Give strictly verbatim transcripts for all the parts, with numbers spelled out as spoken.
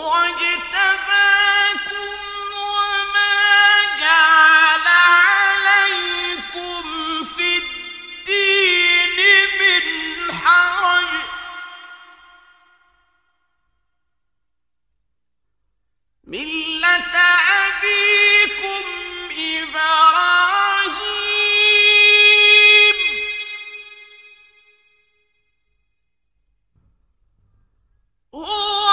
اجْتَبَاكُمْ وَمَا جَعَلَ عَلَيْكُمْ فِي الدِّينِ مِنْ حَرَجٍ ۚ مِّلَّةَ أَبِيكُمْ إِبْرَاهِيمَ هُوَ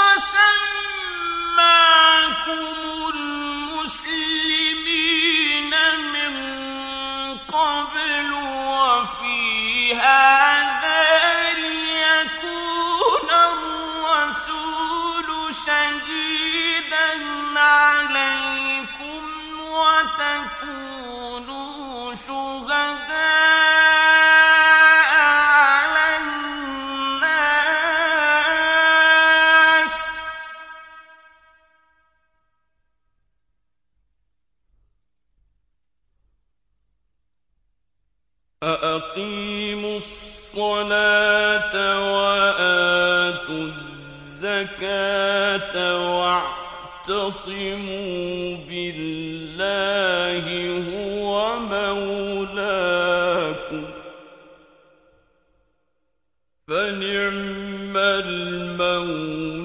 سَمَّاكُمُ الْمُسْلِمِينَ مِن قَبْلُ وَفِي هَٰذَا لِيَكُونَ الرَّسُولُ شَهِيدًا عَلَيْكُمْ وَتَكُونُوا شُهَدَاءَ عَلَى النَّاسِ ۚ فَأَقِيمُوا الصَّلَاةَ وَآتُوا الزَّكَاةَ وَاعْتَصِمُوا بِاللَّهِ هُوَ مَوْلَاكُمْ ۖ فَنِعْمَ الْمَوْلَىٰ